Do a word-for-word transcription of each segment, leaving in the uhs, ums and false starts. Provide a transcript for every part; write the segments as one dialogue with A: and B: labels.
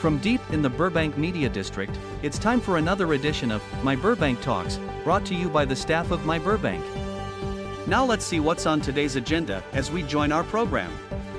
A: From deep in the Burbank Media District, it's time for another edition of My Burbank Talks, brought to you by the staff of My Burbank. Now let's see what's on today's agenda as we join our program.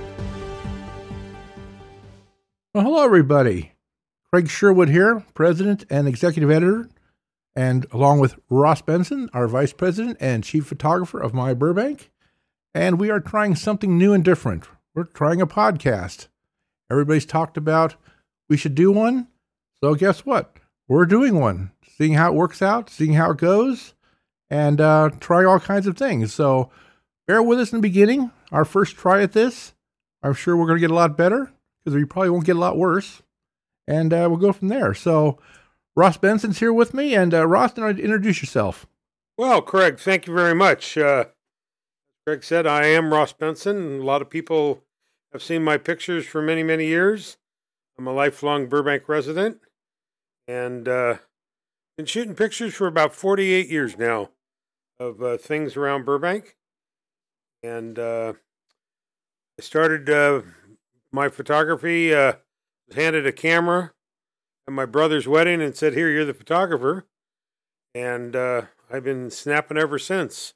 B: Well, hello, everybody. Craig Sherwood here, President and Executive Editor, and along with Ross Benson, our Vice President and Chief Photographer of My Burbank. And we are trying something new and different. We're trying a podcast. Everybody's talked about we should do one. So guess what? We're doing one, seeing how it works out, seeing how it goes, and uh, trying all kinds of things. So bear with us in the beginning. Our first try at this. I'm sure we're going to get a lot better because we probably won't get a lot worse. And uh, we'll go from there. So Ross Benson's here with me. And uh, Ross, introduce yourself.
C: Well, Craig, thank you very much. Uh, Craig said, I am Ross Benson. A lot of people have seen my pictures for many, many years. I'm a lifelong Burbank resident and uh, been shooting pictures for about forty-eight years now of uh, things around Burbank. And uh, I started uh, my photography, uh, was handed a camera at my brother's wedding and said, here, you're the photographer. And uh, I've been snapping ever since.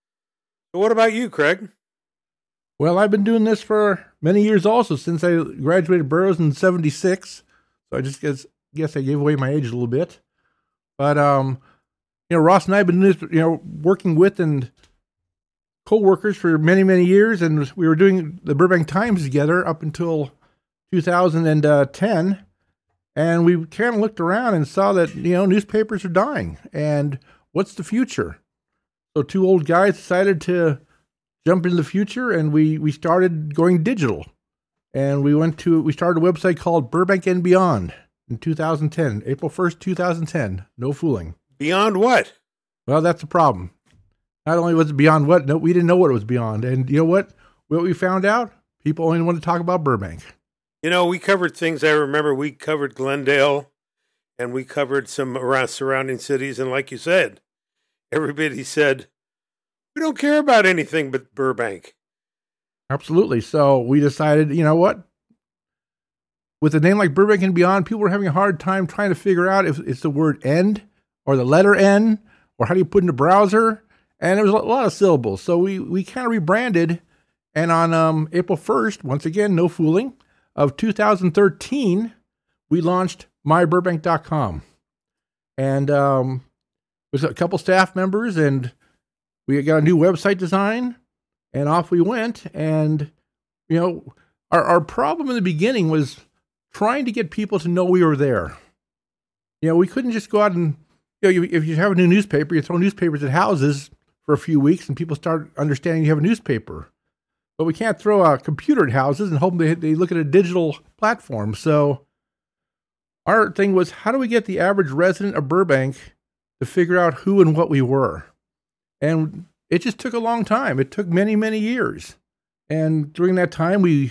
C: So what about you, Craig?
B: Well, I've been doing this for many years also, since I graduated Burroughs in seventy-six. So I just guess, guess I gave away my age a little bit. But, um, you know, Ross and I have been doing this, you know, working with and co-workers for many, many years. And we were doing the Burbank Times together up until two thousand ten. And we kind of looked around and saw that, you know, newspapers are dying. And what's the future? So two old guys decided to jump into the future, and we, we started going digital. And we went to, we started a website called Burbank and Beyond in two thousand ten, April first, two thousand ten. No fooling.
C: Beyond what?
B: Well, that's the problem. Not only was it beyond what, no, we didn't know what it was beyond. And you know what? What we found out? People only want to talk about Burbank.
C: You know, we covered things. I remember we covered Glendale, and we covered some around surrounding cities. And like you said, everybody said, we don't care about anything but Burbank.
B: Absolutely. So we decided, you know what? With a name like Burbank and Beyond, people were having a hard time trying to figure out if it's the word end or the letter N, or how do you put in the browser? And there was a lot of syllables. So we, we kind of rebranded. And on um, April first, once again, no fooling, of two thousand thirteen, we launched my burbank dot com. And um, with a couple staff members, and we got a new website design, and off we went. And, you know, our, our problem in the beginning was trying to get people to know we were there. You know, we couldn't just go out and, you know, you, if you have a new newspaper, you throw newspapers at houses for a few weeks and people start understanding you have a newspaper. But we can't throw a computer at houses and hope they, they look at a digital platform. So our thing was, how do we get the average resident of Burbank to figure out who and what we were? And it just took a long time. It took many, many years. And during that time, we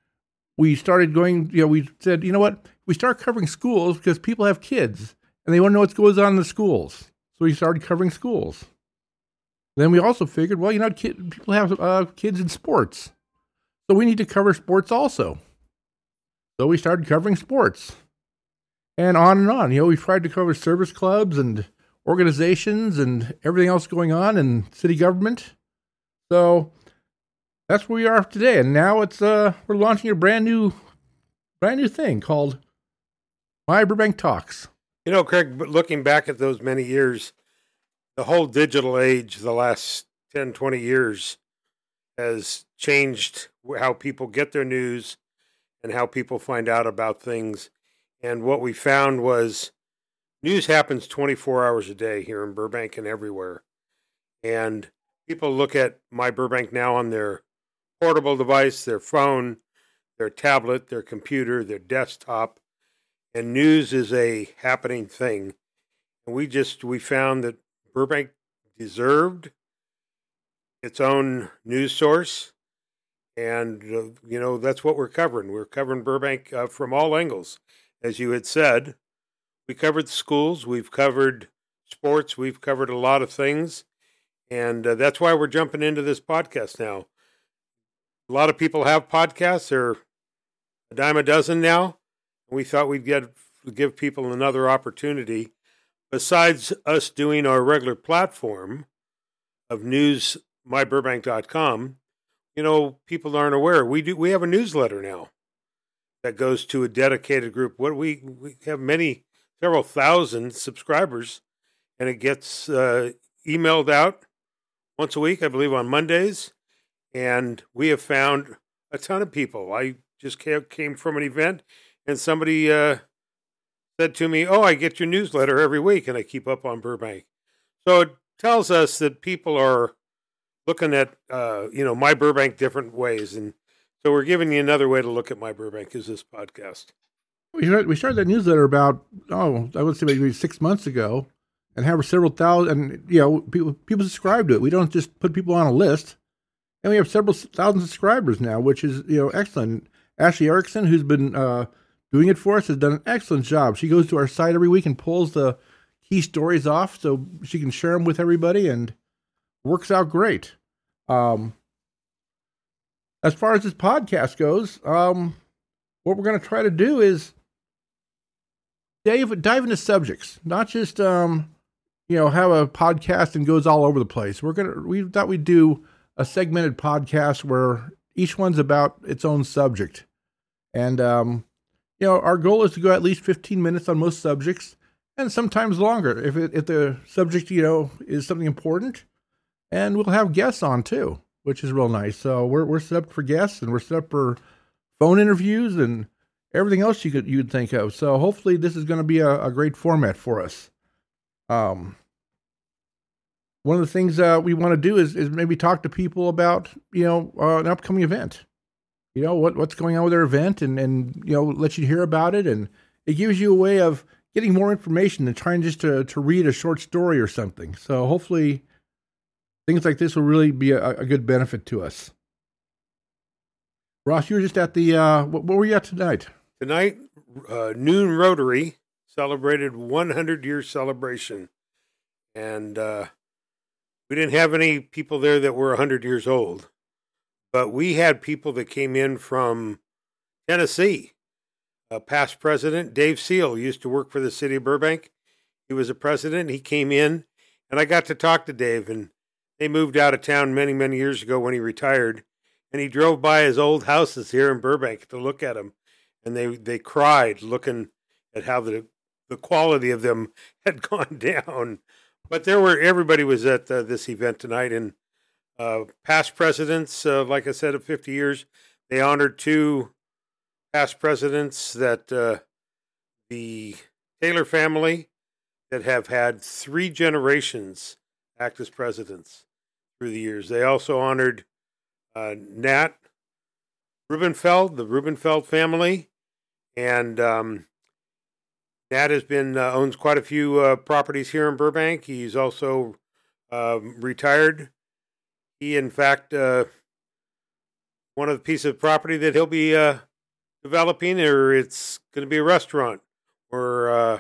B: we started going, you know, we said, you know what? We start covering schools because people have kids and they want to know what goes on in the schools. So we started covering schools. Then we also figured, well, you know, kid, people have uh, kids in sports. So we need to cover sports also. So we started covering sports. And on and on. You know, we tried to cover service clubs and organizations and everything else going on in city government. So that's where we are today. And now it's uh we're launching a brand new brand new thing called My Burbank Talks.
C: You know, Craig, looking back at those many years, the whole digital age, the last ten, twenty years, has changed how people get their news and how people find out about things. And what we found was news happens twenty-four hours a day here in Burbank and everywhere. And people look at My Burbank now on their portable device, their phone, their tablet, their computer, their desktop. And news is a happening thing. And we just, we found that Burbank deserved its own news source. And, uh, you know, that's what we're covering. We're covering Burbank uh, from all angles. As you had said, we covered the schools, we've covered sports, we've covered a lot of things. And uh, that's why we're jumping into this podcast now. A lot of people have podcasts. They're a dime a dozen now. We thought we'd get give people another opportunity. Besides us doing our regular platform of news my burbank dot com, you know, people aren't aware. We do we have a newsletter now that goes to a dedicated group. What we we have many several thousand subscribers, and it gets uh, emailed out once a week, I believe, on Mondays. And we have found a ton of people. I just came from an event, and somebody uh, said to me, "Oh, I get your newsletter every week, and I keep up on Burbank." So it tells us that people are looking at, uh, you know, My Burbank different ways. And so we're giving you another way to look at My Burbank is this podcast.
B: We started, we started that newsletter about, oh, I would say maybe six months ago, and have several thousand, and, you know, people, people subscribe to it. We don't just put people on a list. And we have several thousand subscribers now, which is, you know, excellent. Ashley Erickson, who's been uh, doing it for us, has done an excellent job. She goes to our site every week and pulls the key stories off so she can share them with everybody, and works out great. Um, as far as this podcast goes, um, what we're going to try to do is dive, dive into subjects, not just, um, you know, have a podcast and goes all over the place. We're going to, we thought we'd do a segmented podcast where each one's about its own subject. And, um, you know, our goal is to go at least fifteen minutes on most subjects, and sometimes longer if it, if the subject, you know, is something important. And we'll have guests on too, which is real nice. So we're we're set up for guests, and we're set up for phone interviews and everything else you could you'd think of. So hopefully this is going to be a, a great format for us. Um, one of the things uh, we want to do is is maybe talk to people about, you know, uh, an upcoming event. You know, what what's going on with their event, and and you know, let you hear about it, and it gives you a way of getting more information than trying just to to read a short story or something. So hopefully things like this will really be a, a good benefit to us. Ross, you were just at the, uh, what, what were you at tonight?
C: Tonight, uh, Noon Rotary celebrated one hundred year celebration. And uh, we didn't have any people there that were one hundred years old. But we had people that came in from Tennessee. A past president, Dave Seal, used to work for the city of Burbank. He was a president. He came in, and I got to talk to Dave, and they moved out of town many, many years ago when he retired, and he drove by his old houses here in Burbank to look at them, and they, they cried looking at how the the quality of them had gone down. But there were everybody was at uh, this event tonight, and uh, past presidents, uh, like I said, of fifty years, they honored two past presidents that uh, the Taylor family that have had three generations act as presidents through the years. They also honored uh, Nat Rubenfeld, the Rubenfeld family, and um, Nat has been uh, owns quite a few uh, properties here in Burbank. He's also um, retired. He, in fact, uh, one of the pieces of property that he'll be uh, developing, or it's going to be a restaurant, or uh,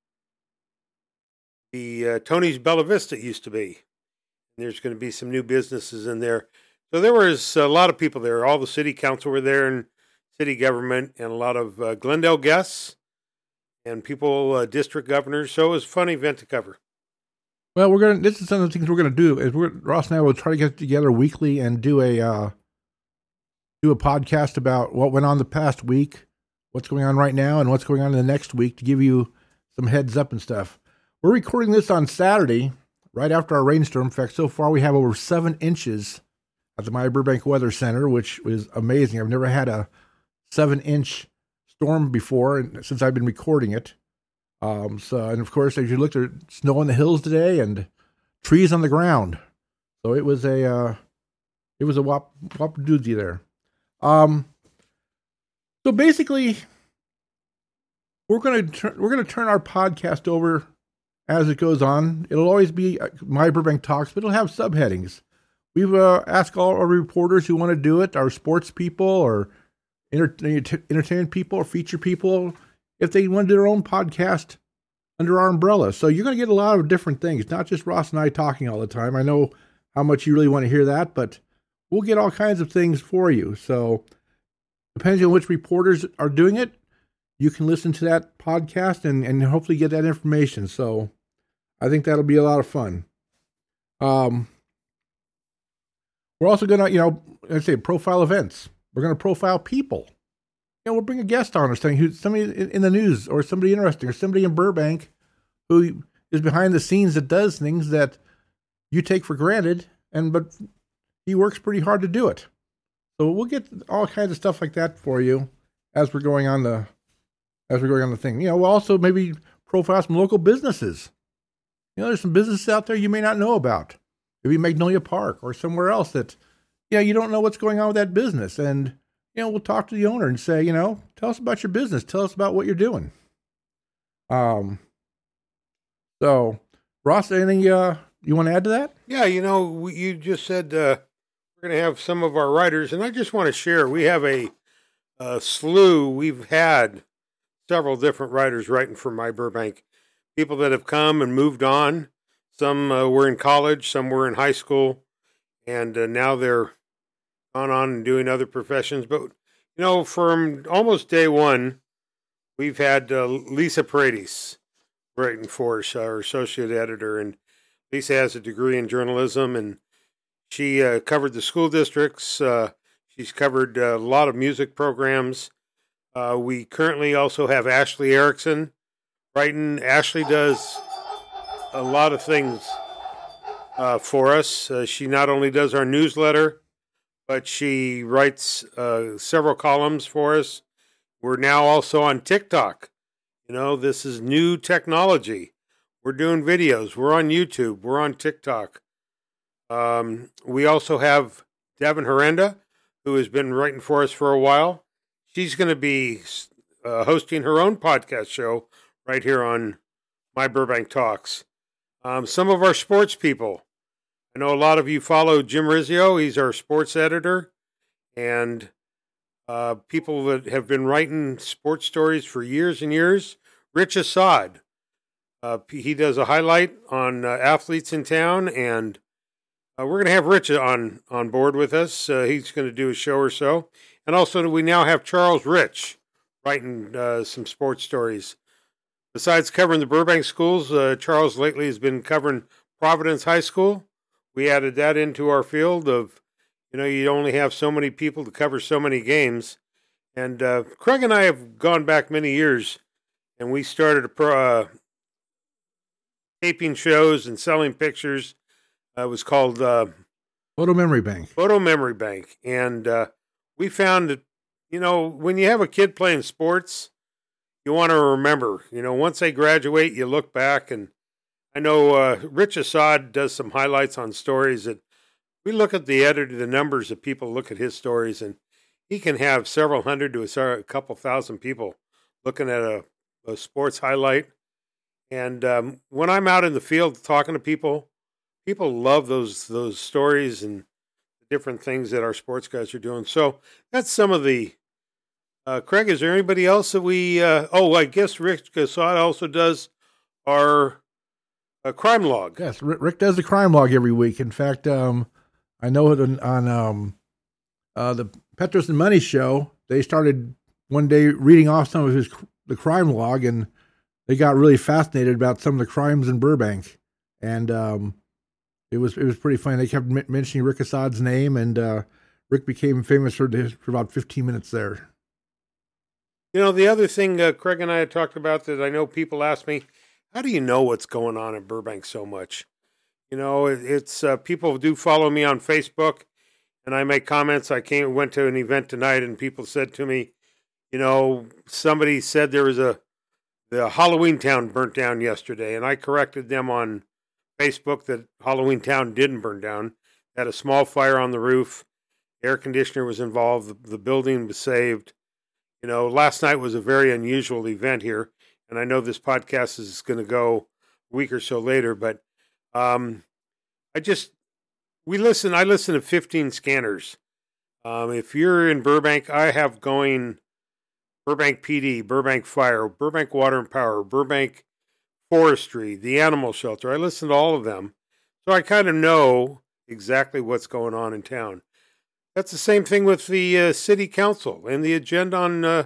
C: the uh, Tony's Bella Vista used to be. There's going to be some new businesses in there. So there was a lot of people there. All the city council were there, and city government, and a lot of uh, Glendale guests and people, uh, district governors. So it was a fun event to cover.
B: Well, we're going to, this is some of the things we're going to do. Is we're, Ross and I will try to get together weekly and do a, uh, do a podcast about what went on the past week, what's going on right now, and what's going on in the next week to give you some heads up and stuff. We're recording this on Saturday, right after our rainstorm. In fact, so far we have over seven inches at the My Burbank Weather Center, which is amazing. I've never had a seven-inch storm before since I've been recording it. Um, so, and of course, as you looked at snow on the hills today and trees on the ground, so it was a uh, it was a whop whop doozy there. Um, so basically, we're gonna turn we're gonna turn our podcast over as it goes on. It'll always be My Burbank Talks, but it'll have subheadings. We've uh, asked all our reporters who want to do it, our sports people or enter- entertainment people or feature people, if they want to do their own podcast under our umbrella. So you're going to get a lot of different things, not just Ross and I talking all the time. I know how much you really want to hear that, but we'll get all kinds of things for you. So depending on which reporters are doing it, you can listen to that podcast and, and hopefully get that information. So I think that'll be a lot of fun. Um, we're also going to, you know, let's say profile events. We're going to profile people. You know, we'll bring a guest on or something, who's somebody in the news or somebody interesting or somebody in Burbank who is behind the scenes that does things that you take for granted, and but he works pretty hard to do it. So we'll get all kinds of stuff like that for you as we're going on the as we're going on the thing. You know, we'll also maybe profile some local businesses. You know, there's some businesses out there you may not know about. Maybe Magnolia Park or somewhere else that, you know, you don't know what's going on with that business. And, you know, we'll talk to the owner and say, you know, tell us about your business. Tell us about what you're doing. Um. So, Ross, anything uh, you want to add to that?
C: Yeah, you know, we, you just said uh, we're going to have some of our writers, and I just want to share. We have a, a slew. We've had several different writers writing for My Burbank. People that have come and moved on. Some uh, were in college, some were in high school, and uh, now they're gone on and doing other professions. But, you know, from almost day one, we've had uh, Lisa Paredes writing for us, our associate editor, and Lisa has a degree in journalism, and she uh, covered the school districts. Uh, she's covered uh, a lot of music programs. Uh, we currently also have Ashley Erickson writing. Ashley does a lot of things uh, for us. Uh, she not only does our newsletter, but she writes uh, several columns for us. We're now also on TikTok. You know, this is new technology. We're doing videos. We're on YouTube. We're on TikTok. Um, we also have Devin Herenda, who has been writing for us for a while. She's going to be uh, hosting her own podcast show right here on My Burbank Talks. Um, some of our sports people. I know a lot of you follow Jim Rizzio. He's our sports editor. And uh, people that have been writing sports stories for years and years. Rich Assad. Uh, he does a highlight on uh, athletes in town. And uh, we're going to have Rich on, on board with us. Uh, he's going to do a show or so. And also we now have Charles Rich writing uh, some sports stories. Besides covering the Burbank schools, uh, Charles lately has been covering Providence High School. We added that into our field of, you know, you only have so many people to cover so many games. And uh, Craig and I have gone back many years, and we started a pro, uh, taping shows and selling pictures. Uh, it was called uh,
B: Photo Memory Bank.
C: Photo Memory Bank. And uh, we found that, you know, when you have a kid playing sports, you want to remember, you know, once they graduate, you look back. And I know uh, Rich Assad does some highlights on stories that we look at the editor, the numbers of people look at his stories, and he can have several hundred to a couple thousand people looking at a, a sports highlight. And um, when I'm out in the field talking to people, people love those those stories and the different things that our sports guys are doing. So that's some of the Uh, Craig, is there anybody else that we, uh, oh, I guess Rick Assad also does our uh, crime log.
B: Yes, Rick, Rick does the crime log every week. In fact, um, I know it on, on um, uh, the Petros and Money show, they started one day reading off some of his the crime log, and they got really fascinated about some of the crimes in Burbank. And um, it was it was pretty funny. They kept m- mentioning Rick Assad's name, and uh, Rick became famous for, for about fifteen minutes there.
C: You know, the other thing uh, Craig and I had talked about that I know people ask me, how do you know what's going on in Burbank so much? You know, it, it's uh, people do follow me on Facebook, and I make comments. I came went to an event tonight, and people said to me, you know, somebody said there was a the Halloween Town burnt down yesterday, and I corrected them on Facebook that Halloween Town didn't burn down. They had a small fire on the roof. Air conditioner was involved. The, the building was saved. You know, last night was a very unusual event here, and I know this podcast is going to go a week or so later, but um, I just, we listen, I listen to fifteen scanners. Um, if you're in Burbank, I have going Burbank P D, Burbank Fire, Burbank Water and Power, Burbank Forestry, the Animal Shelter. I listen to all of them, so I kind of know exactly what's going on in town. That's the same thing with the uh, city council and the agenda on uh,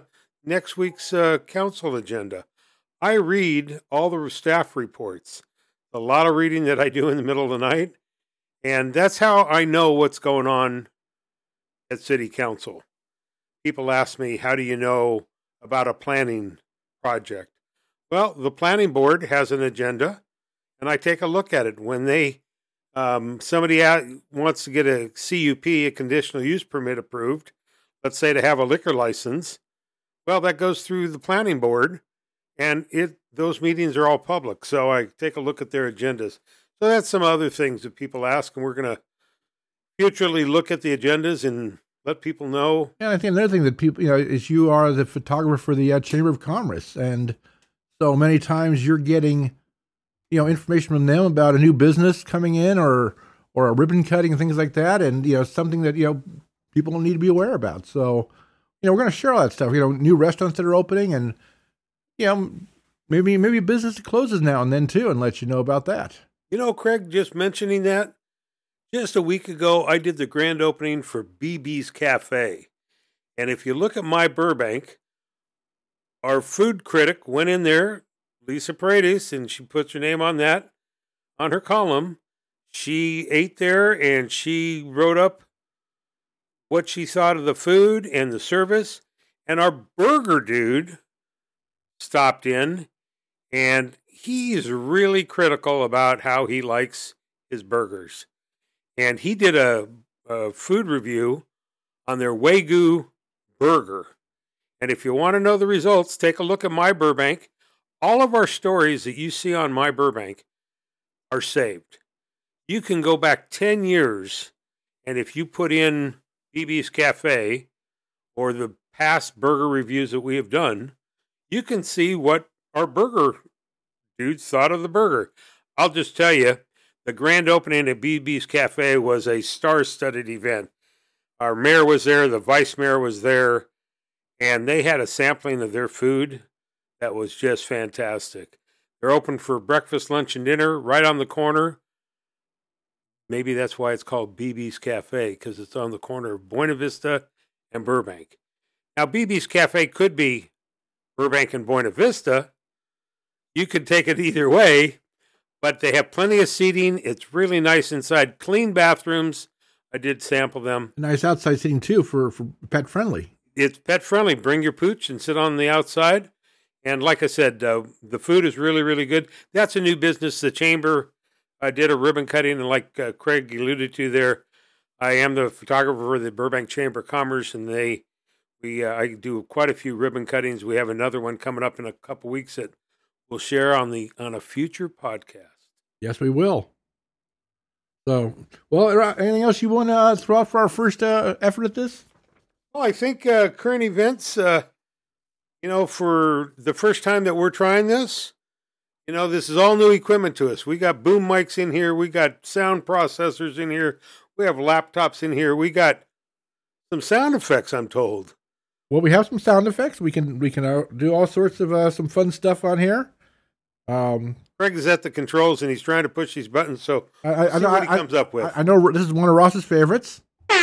C: next week's uh, council agenda. I read all the staff reports, a lot of reading that I do in the middle of the night, and that's how I know what's going on at City Council. People ask me, how do you know about a planning project? Well, the planning board has an agenda, and I take a look at it. When they um, somebody wants to get a C U P, a conditional use permit approved, let's say to have a liquor license, well, that goes through the planning board, and it those meetings are all public. So I take a look at their agendas. So that's some other things that people ask, and we're going to futurely look at the agendas and let people know.
B: And I think another thing that people, you know, is you are the photographer for the uh, Chamber of Commerce, and so many times you're getting, you know, information from them about a new business coming in, or or a ribbon cutting and things like that, and you know, something that you know people need to be aware about. So, you know, we're going to share all that stuff. You know, new restaurants that are opening, and you know, maybe maybe a business that closes now and then too, and let you know about that.
C: You know, Craig, just mentioning that, just a week ago, I did the grand opening for B B's Cafe. And if you look at My Burbank, our food critic went in there, Lisa Paredes, and she puts her name on that, on her column. She ate there, and she wrote up what she thought of the food and the service. And our burger dude stopped in, and he's really critical about how he likes his burgers. And he did a, a food review on their Wagyu burger. And if you want to know the results, take a look at My Burbank. All of our stories that you see on My Burbank are saved. You can go back ten years, and if you put in B B's Cafe or the past burger reviews that we have done, you can see what our burger dudes thought of the burger. I'll just tell you, the grand opening at B B's Cafe was a star-studded event. Our mayor was there, the vice mayor was there, and they had a sampling of their food that was just fantastic. They're open for breakfast, lunch, and dinner right on the corner. Maybe that's why it's called B B's Cafe, because it's on the corner of Buena Vista and Burbank. Now, B B's Cafe could be Burbank and Buena Vista. You could take it either way, but they have plenty of seating. It's really nice inside. Clean bathrooms. I did sample them.
B: Nice outside seating, too, for, for pet friendly.
C: It's pet friendly. Bring your pooch and sit on the outside. And like I said, uh, the food is really, really good. That's a new business. The Chamber uh, did a ribbon cutting, and like uh, Craig alluded to there, I am the photographer for the Burbank Chamber of Commerce, and they we uh, I do quite a few ribbon cuttings. We have another one coming up in a couple weeks that we'll share on the on a future podcast.
B: Yes, we will. So, well, anything else you want to uh, throw out for our first uh, effort at this?
C: Well, I think uh, current events, uh, you know, for the first time that we're trying this, you know, this is all new equipment to us. We got boom mics in here. We got sound processors in here. We have laptops in here. We got some sound effects, I'm told.
B: Well, we have some sound effects. We can we can uh, do all sorts of uh, some fun stuff on here. Um,
C: Craig is at the controls, and he's trying to push these buttons, so
B: I, I,
C: see
B: I know
C: what he
B: I,
C: comes up with.
B: I, I know this is one of Ross's favorites.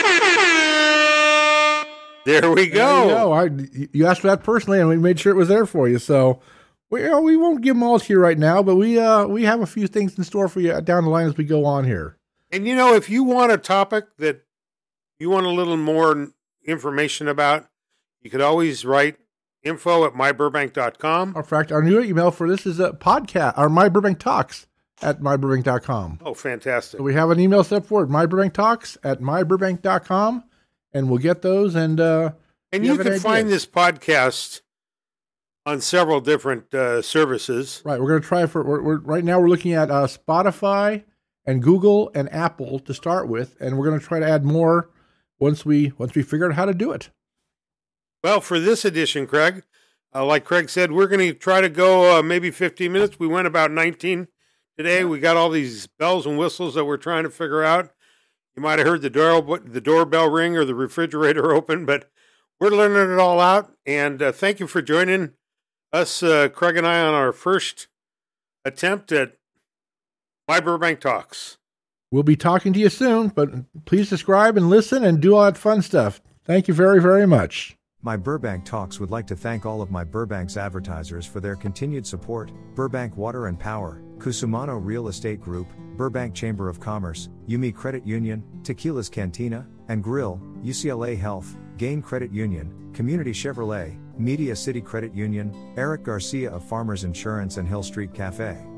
C: There we go.
B: There you go. I, you asked for that personally, and we made sure it was there for you. So we you know, we won't give them all to you right now, but we uh we have a few things in store for you down the line as we go on here.
C: And you know, if you want a topic that you want a little more information about, you could always write info at my burbank dot com.
B: In fact, our new email for this is a podcast, or My Burbank Talks at my burbank dot com.
C: Oh, fantastic.
B: So we have an email set for it, My Burbank Talks at my burbank dot com, and we'll get those. And uh,
C: and you, you can find this podcast on several different uh, services.
B: Right. We're going to try for, we're, we're, right now we're looking at uh, Spotify and Google and Apple to start with, and we're going to try to add more once we once we figure out how to do it.
C: Well, for this edition, Craig, uh, like Craig said, we're going to try to go uh, maybe fifteen minutes. We went about nineteen today. We got all these bells and whistles that we're trying to figure out. You might have heard the door the doorbell ring or the refrigerator open, but we're learning it all out. And uh, thank you for joining us, uh, Craig and I, on our first attempt at My Burbank Talks.
B: We'll be talking to you soon, but please subscribe and listen and do all that fun stuff. Thank you very, very much.
D: My Burbank Talks would like to thank all of my Burbank's advertisers for their continued support: Burbank Water and Power, Cusumano Real Estate Group, Burbank Chamber of Commerce, Yumi Credit Union, Tequila's Cantina and Grill, U C L A Health, Gain Credit Union, Community Chevrolet, Media City Credit Union, Eric Garcia of Farmers Insurance and Hill Street Cafe.